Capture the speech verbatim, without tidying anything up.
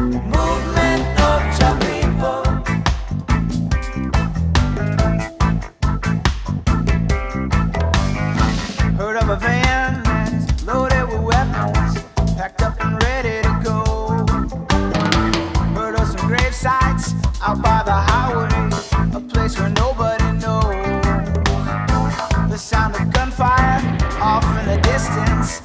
movement of your people. Heard of a van that's loaded with weapons, packed up and ready to go. Heard of some grave sites out by the highway, a place where nobody knows. The sound of gunfire off in the distance,